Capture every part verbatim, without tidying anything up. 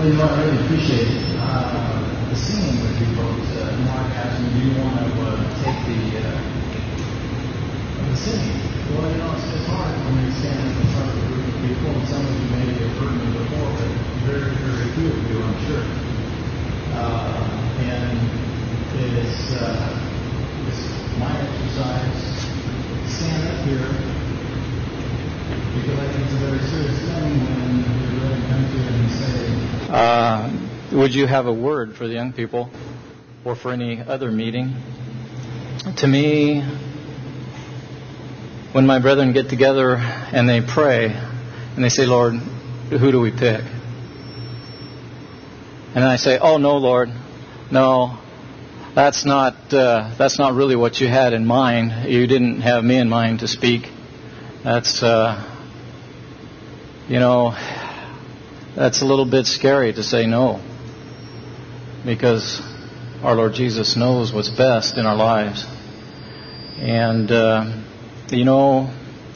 Well, you know, I really appreciate uh, the singing with you folks. Uh, Mark asked me, do you want to uh, take the, uh, the singing? Well, you know, it's, it's hard for me to stand in front of a group of people, and some of you maybe have heard me before, but very, very few of you, I'm sure. Uh, and it's, uh, it's my exercise. Stand up here, because I think it's a very serious thing when you really come to it and say... Uh, would you have a word for the young people or for any other meeting? To me, when my brethren get together and they pray and they say, Lord, who do we pick? And I say, oh, no, Lord, no, that's not uh, that's not really what you had in mind. You didn't have me in mind to speak. That's, uh, you know, that's a little bit scary to say no, because our Lord Jesus knows what's best in our lives. And, uh, you know,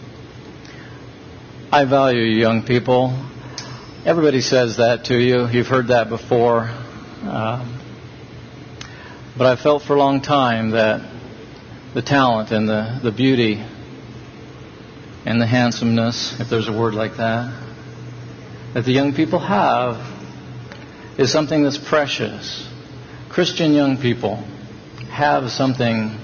I value you young people. Everybody says that to you. You've heard that before. Um, but I felt for a long time that the talent and the, the beauty and the handsomeness, if there's a word like that, that the young people have is something that's precious. Christian young people have something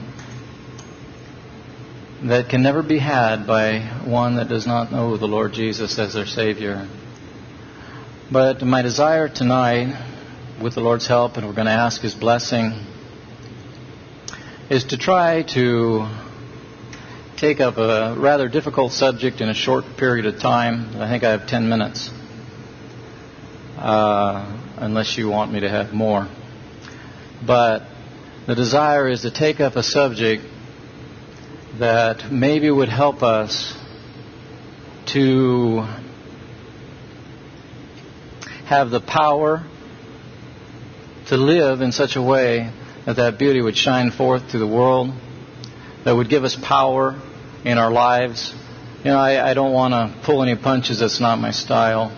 that can never be had by one that does not know the Lord Jesus as their Savior. But my desire tonight, with the Lord's help, and we're going to ask His blessing, is to try to take up a rather difficult subject in a short period of time. I think I have ten minutes, uh, unless you want me to have more. But the desire is to take up a subject that maybe would help us to have the power to live in such a way that that beauty would shine forth to the world, that would give us power in our lives. You know, I, I don't want to pull any punches. That's not my style.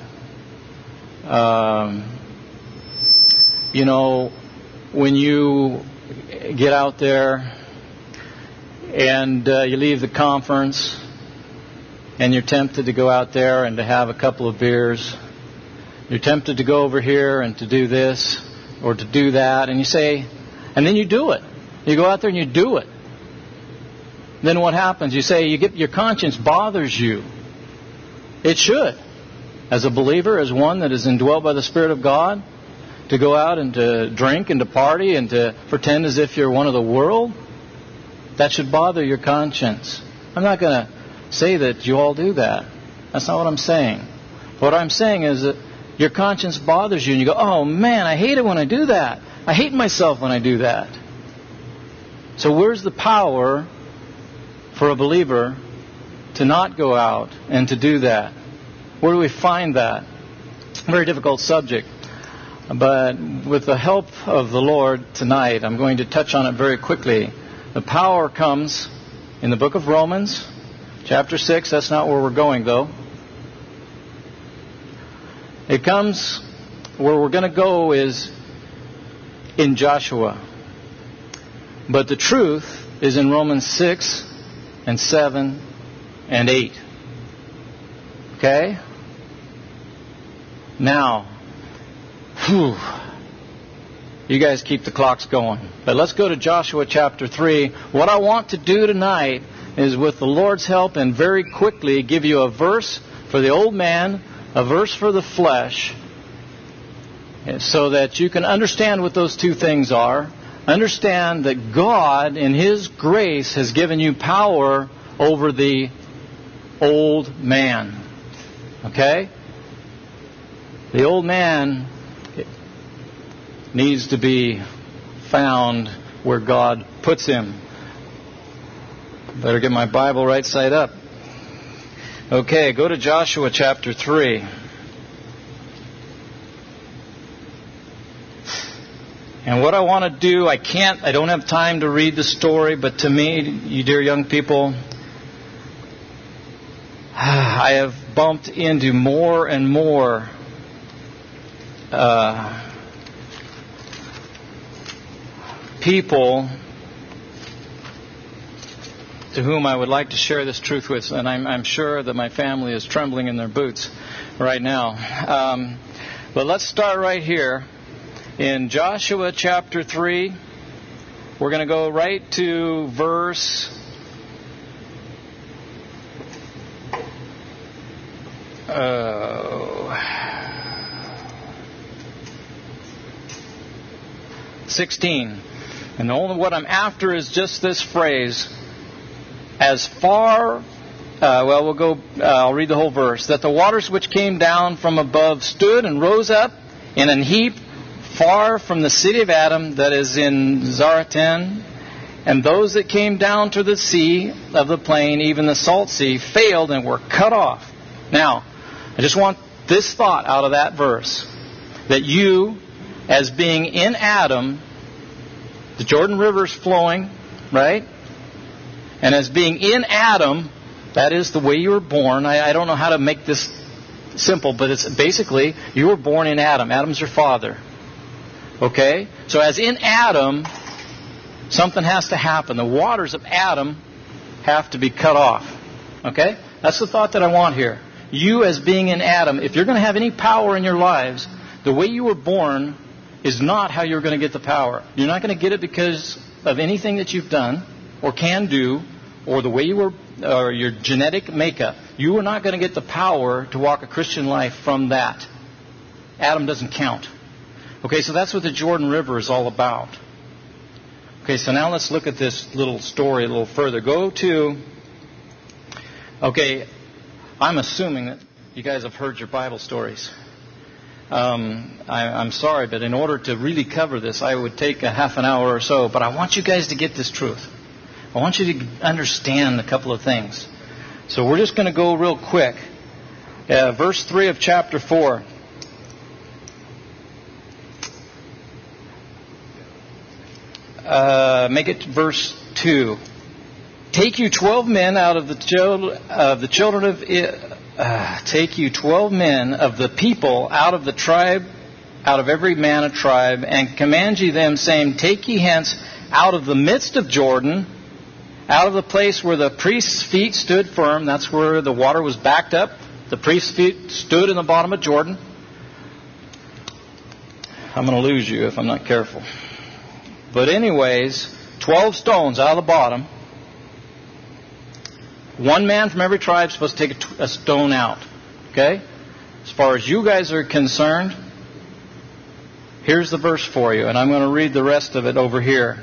Um, you know, when you get out there and uh, you leave the conference and you're tempted to go out there and to have a couple of beers, you're tempted to go over here and to do this or to do that, and you say, and then you do it. You go out there and you do it. Then what happens? You say you get your conscience bothers you. It should. As a believer, as one that is indwelt by the Spirit of God, to go out and to drink and to party and to pretend as if you're one of the world, that should bother your conscience. I'm not going to say that you all do that. That's not what I'm saying. What I'm saying is that your conscience bothers you and you go, oh man, I hate it when I do that. I hate myself when I do that. So where's the power for a believer to not go out and to do that? Where do we find that? A very difficult subject. But with the help of the Lord tonight, I'm going to touch on it very quickly. The power comes in the book of Romans, chapter six. That's not where we're going, though. It comes, where we're going to go is in Joshua. But the truth is in Romans six and seven and eight. Okay? Now, whew, you guys keep the clocks going. But let's go to Joshua chapter three. What I want to do tonight is, with the Lord's help, and very quickly give you a verse for the old man, a verse for the flesh, so that you can understand what those two things are. Understand that God, in His grace, has given you power over the old man. Okay? The old man needs to be found where God puts him. Better get my Bible right side up. Okay, go to Joshua chapter three. And what I want to do, I can't, I don't have time to read the story, but to me, you dear young people, I have bumped into more and more uh, people to whom I would like to share this truth with, and I'm, I'm sure that my family is trembling in their boots right now. Um, but let's start right here in Joshua chapter three. We're going to go right to verse uh, sixteen. And the only what I'm after is just this phrase. As far, uh, well, we'll go, uh, I'll read the whole verse. That the waters which came down from above stood and rose up in an heap far from the city of Adam, that is in Zaretan. And those that came down to the sea of the plain, even the salt sea, failed and were cut off. Now, I just want this thought out of that verse. That you, as being in Adam, the Jordan River is flowing, right? And as being in Adam, that is the way you were born. I, I don't know how to make this simple, but it's basically you were born in Adam. Adam's your father. Okay? So as in Adam, something has to happen. The waters of Adam have to be cut off. Okay? That's the thought that I want here. You as being in Adam, if you're going to have any power in your lives, the way you were born is not how you're going to get the power. You're not going to get it because of anything that you've done or can do, or the way you were, or your genetic makeup. You are not going to get the power to walk a Christian life from that. Adam doesn't count. Okay, so that's what the Jordan River is all about. Okay, so now let's look at this little story a little further. Go to, okay, I'm assuming that you guys have heard your Bible stories. Um, I, I'm sorry, but in order to really cover this, I would take a half an hour or so. But I want you guys to get this truth. I want you to understand a couple of things. So we're just going to go real quick. Uh, verse three of chapter four. Uh, make it verse two. Take you twelve men out of the children of the children of uh, take you twelve men of the people out of the tribe, out of every man a tribe, and command ye them, saying, take ye hence out of the midst of Jordan, out of the place where the priest's feet stood firm. That's where the water was backed up. The priest's feet stood in the bottom of Jordan. I'm going to lose you if I'm not careful. But anyways, twelve stones out of the bottom. One man from every tribe is supposed to take a, t- a stone out. Okay? As far as you guys are concerned, here's the verse for you. And I'm going to read the rest of it over here.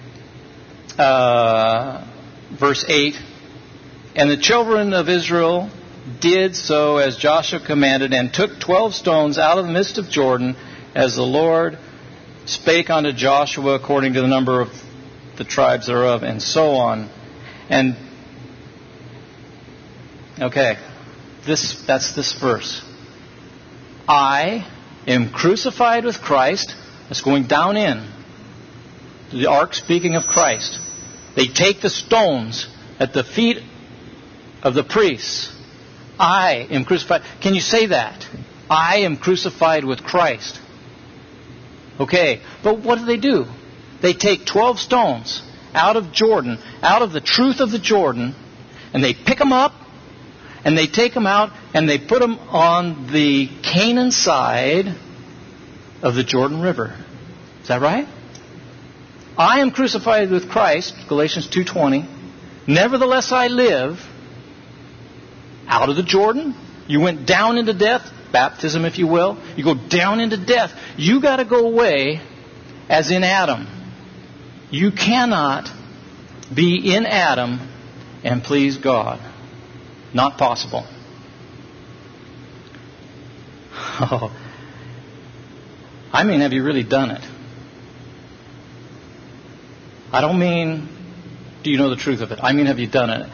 Uh... Verse eight, and the children of Israel did so as Joshua commanded, and took twelve stones out of the midst of Jordan, as the Lord spake unto Joshua, according to the number of the tribes thereof, and so on. And, okay, this that's this verse. I am crucified with Christ. That's going down in. The ark speaking of Christ. They take the stones at the feet of the priests. I am crucified. Can you say that? I am crucified with Christ. Okay, but what do they do? They take twelve stones out of Jordan, out of the truth of the Jordan, and they pick them up, and they take them out, and they put them on the Canaan side of the Jordan River. Is that right? I am crucified with Christ, Galatians two twenty. Nevertheless I live. Out of the Jordan. You went down into death. Baptism, if you will. You go down into death. You got to go away as in Adam. You cannot be in Adam and please God. Not possible. Oh. I mean, have you really done it? I don't mean, do you know the truth of it? I mean, have you done it?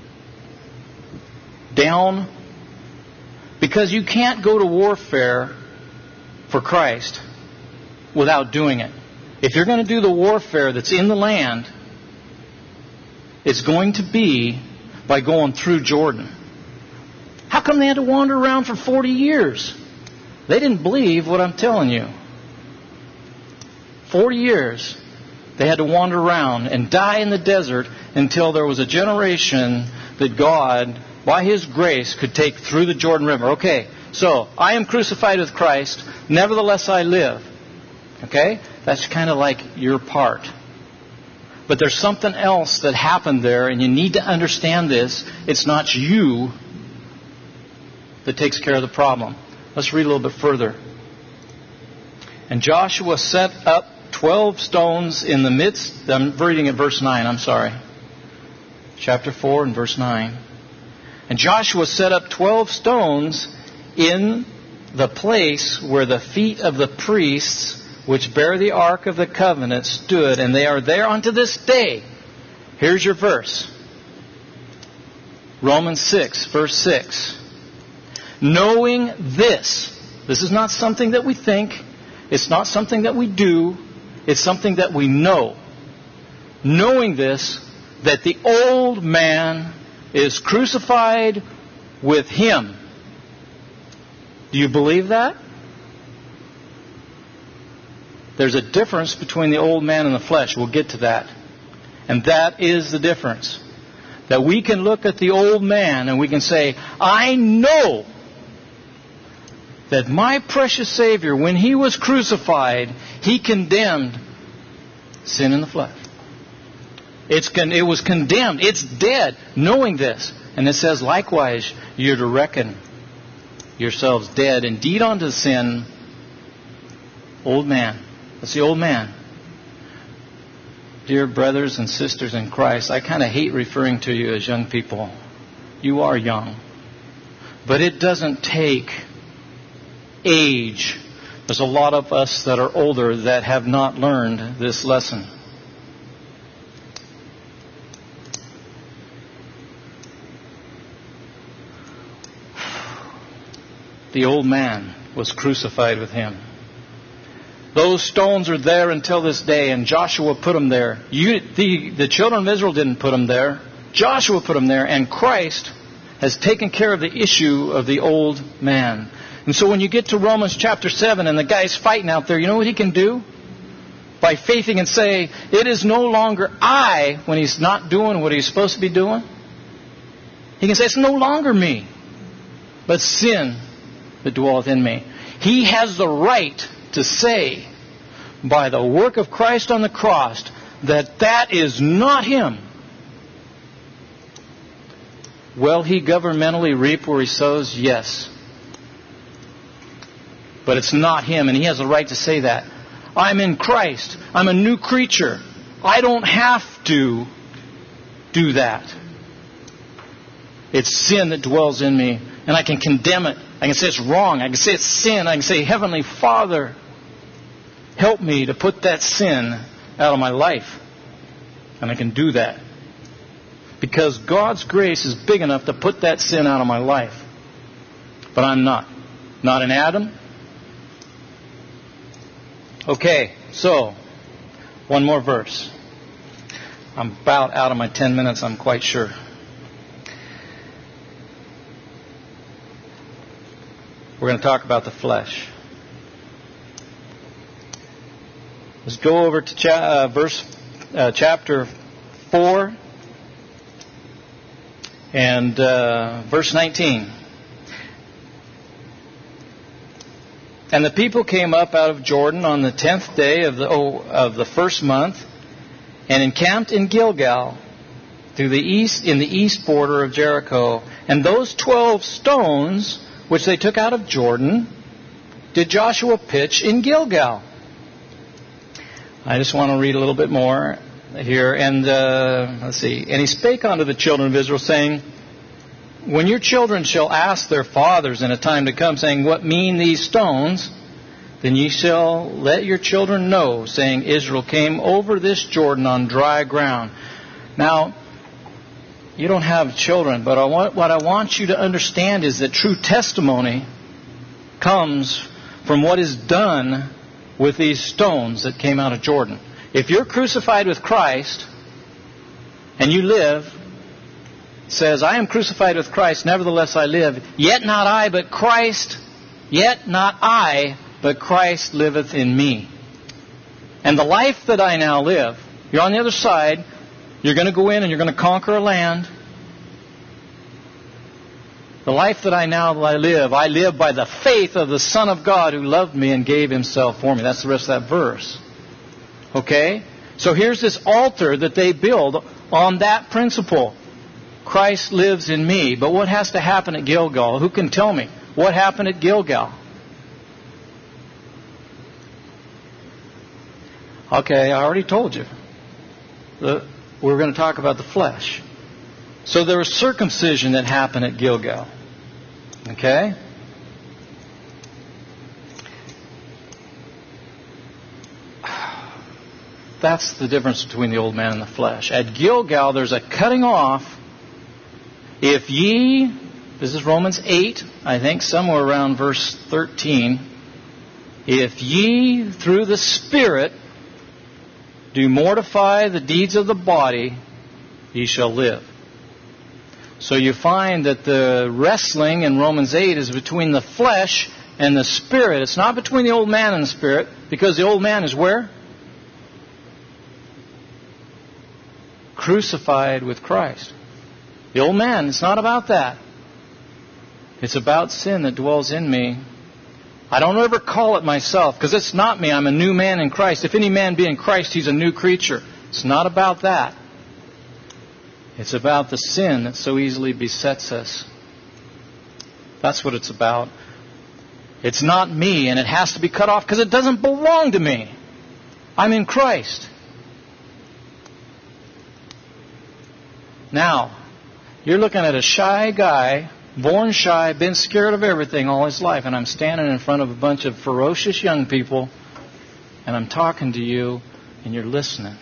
Down. Because you can't go to warfare for Christ without doing it. If you're going to do the warfare that's in the land, it's going to be by going through Jordan. How come they had to wander around for forty years? They didn't believe what I'm telling you. Forty years they had to wander around and die in the desert until there was a generation that God, by His grace, could take through the Jordan River. Okay, so I am crucified with Christ, nevertheless I live. Okay? That's kind of like your part. But there's something else that happened there, and you need to understand this. It's not you that takes care of the problem. Let's read a little bit further. And Joshua set up twelve stones in the midst. I'm reading at verse nine, I'm sorry. Chapter four and verse nine. And Joshua set up twelve stones in the place where the feet of the priests which bear the ark of the covenant stood, and they are there unto this day. Here's your verse. Romans six, verse six. Knowing this. This is not something that we think. It's not something that we do. It's something that we know. Knowing this, that the old man is crucified with Him. Do you believe that? There's a difference between the old man and the flesh. We'll get to that. And that is the difference. That we can look at the old man and we can say, I know that my precious Savior, when He was crucified, He condemned sin in the flesh. It's con- it was condemned. It's dead. Knowing this. And it says, likewise, you're to reckon yourselves dead indeed unto sin. Old man. That's the old man. Dear brothers and sisters in Christ, I kind of hate referring to you as young people. You are young. But it doesn't take age. There's a lot of us that are older that have not learned this lesson. The old man was crucified with Him. Those stones are there until this day, and Joshua put them there. You, the, the children of Israel didn't put them there. Joshua put them there, and Christ has taken care of the issue of the old man. And so when you get to Romans chapter seven and the guy's fighting out there, you know what he can do? By faithing and say, it is no longer I, when he's not doing what he's supposed to be doing. He can say, it's no longer me, but sin that dwelleth in me. He has the right to say, by the work of Christ on the cross, that that is not him. Will he governmentally reap where he sows? Yes. But it's not him, and he has the right to say that. I'm in Christ. I'm a new creature. I don't have to do that. It's sin that dwells in me, and I can condemn it. I can say it's wrong. I can say it's sin. I can say, Heavenly Father, help me to put that sin out of my life. And I can do that. Because God's grace is big enough to put that sin out of my life. But I'm not. Not in Adam. Okay, so, one more verse. I'm about out of my ten minutes, I'm quite sure. We're going to talk about the flesh. Let's go over to cha- uh, verse uh, chapter four and uh, verse nineteen. And the people came up out of Jordan on the tenth day of the oh, of the first month, and encamped in Gilgal, to the east in the east border of Jericho. And those twelve stones which they took out of Jordan, did Joshua pitch in Gilgal. I just want to read a little bit more here. And uh, let's see. And he spake unto the children of Israel, saying, when your children shall ask their fathers in a time to come, saying, what mean these stones? Then ye shall let your children know, saying, Israel came over this Jordan on dry ground. Now, you don't have children, but I want, what I want you to understand is that true testimony comes from what is done with these stones that came out of Jordan. If you're crucified with Christ and you live, it says, I am crucified with Christ, nevertheless I live, yet not I, but Christ Yet not I, but Christ liveth in me. And the life that I now live, you're on the other side, you're going to go in and you're going to conquer a land. The life that I now live, I live by the faith of the Son of God who loved me and gave Himself for me. That's the rest of that verse. Okay? So here's this altar that they build on that principle. Christ lives in me. But what has to happen at Gilgal? Who can tell me? What happened at Gilgal? Okay, I already told you. The, we're going to talk about the flesh. So there was circumcision that happened at Gilgal. Okay? That's the difference between the old man and the flesh. At Gilgal, there's a cutting off. If ye, this is Romans eight, I think, somewhere around verse thirteen. If ye, through the Spirit, do mortify the deeds of the body, ye shall live. So you find that the wrestling in Romans eight is between the flesh and the Spirit. It's not between the old man and the Spirit, because the old man is where? Crucified with Christ. The old man, it's not about that. It's about sin that dwells in me. I don't ever call it myself, because it's not me. I'm a new man in Christ. If any man be in Christ, he's a new creature. It's not about that. It's about the sin that so easily besets us. That's what it's about. It's not me, and it has to be cut off because it doesn't belong to me. I'm in Christ. Now, you're looking at a shy guy, born shy, been scared of everything all his life, and I'm standing in front of a bunch of ferocious young people, and I'm talking to you, and you're listening.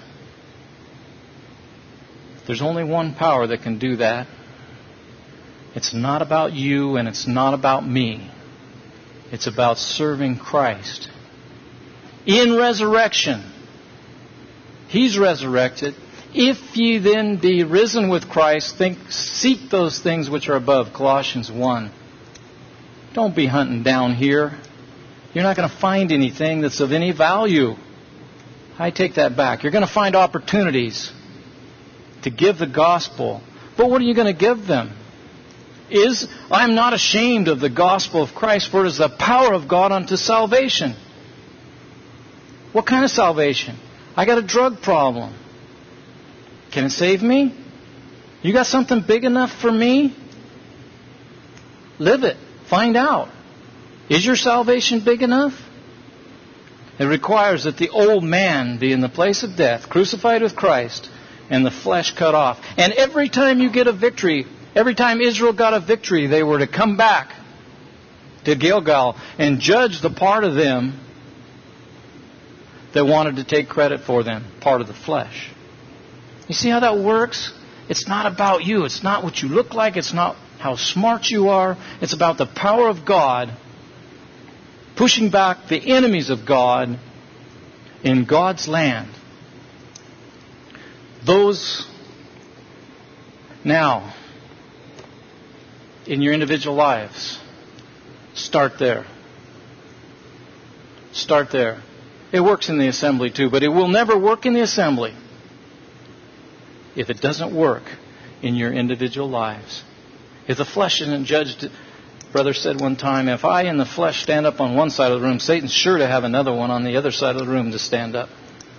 There's only one power that can do that. It's not about you, and it's not about me. It's about serving Christ. In resurrection, He's resurrected. If ye then be risen with Christ, think, seek those things which are above. Colossians one. Don't be hunting down here. You're not going to find anything that's of any value. I take that back. You're going to find opportunities to give the gospel. But what are you going to give them? Is, I'm not ashamed of the gospel of Christ, for it is the power of God unto salvation. What kind of salvation? I got a drug problem. Can it save me? You got something big enough for me? Live it. Find out. Is your salvation big enough? It requires that the old man be in the place of death, crucified with Christ, and the flesh cut off. And every time you get a victory, every time Israel got a victory, they were to come back to Gilgal and judge the part of them that wanted to take credit for them, part of the flesh. You see how that works? It's not about you. It's not what you look like. It's not how smart you are. It's about the power of God pushing back the enemies of God in God's land. Those, now, in your individual lives, start there. Start there. It works in the assembly too, but it will never work in the assembly if it doesn't work in your individual lives. If the flesh isn't judged, brother said one time, if I in the flesh stand up on one side of the room, Satan's sure to have another one on the other side of the room to stand up.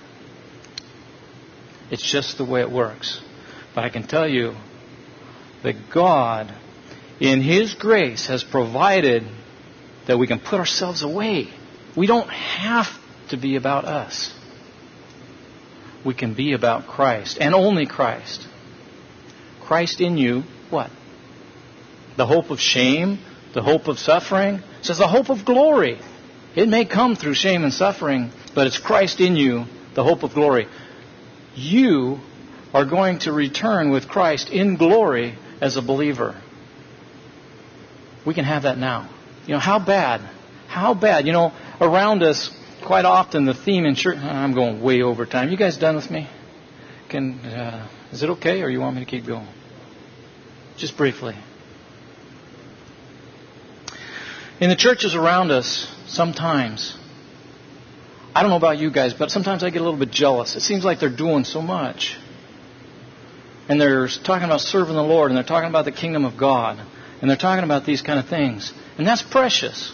It's just the way it works. But I can tell you that God, in His grace, has provided that we can put ourselves away. We don't have to be about us. We can be about Christ, and only Christ. Christ in you, what? The hope of shame, the hope of suffering. It says the hope of glory. It may come through shame and suffering, but it's Christ in you, the hope of glory. You are going to return with Christ in glory as a believer. We can have that now. You know, how bad? How bad? You know, around us, quite often the theme in church... I'm going way over time. You guys done with me? Can uh, is it okay, or you want me to keep going? Just briefly. In the churches around us, sometimes, I don't know about you guys, but sometimes I get a little bit jealous. It seems like they're doing so much. And they're talking about serving the Lord, and they're talking about the kingdom of God, and they're talking about these kind of things. And that's precious.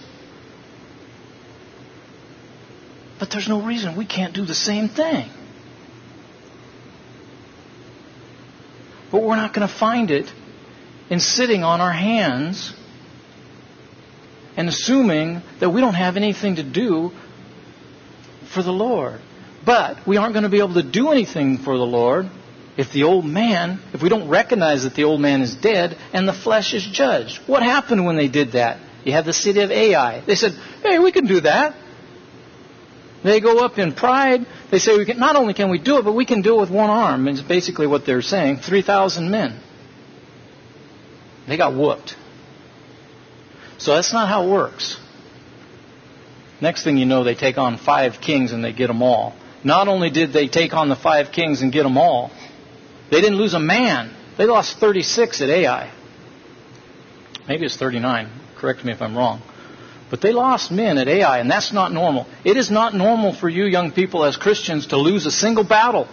But there's no reason we can't do the same thing. But we're not going to find it in sitting on our hands and assuming that we don't have anything to do for the Lord. But we aren't going to be able to do anything for the Lord if the old man, if we don't recognize that the old man is dead and the flesh is judged. What happened when they did that? You have the city of Ai. They said, hey, we can do that. They go up in pride. They say, we can, not only can we do it, but we can do it with one arm. It's basically what they're saying. three thousand men. They got whooped. So that's not how it works. Next thing you know, they take on five kings and they get them all. Not only did they take on the five kings and get them all, they didn't lose a man. They lost thirty-six at Ai. Maybe it's thirty-nine. Correct me if I'm wrong. But they lost men at Ai, and that's not normal. It is not normal for you young people as Christians to lose a single battle.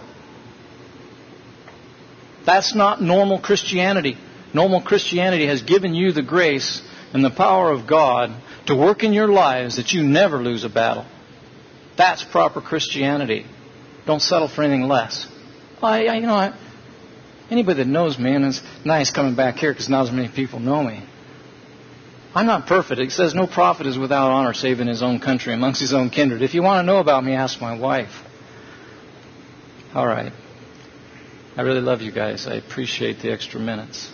That's not normal Christianity. Normal Christianity has given you the grace and the power of God to work in your lives that you never lose a battle. That's proper Christianity. Don't settle for anything less. I, I you know, I, anybody that knows me, and it's nice coming back here because not as many people know me. I'm not perfect. It says no prophet is without honor save in his own country, amongst his own kindred. If you want to know about me, ask my wife. All right. I really love you guys. I appreciate the extra minutes.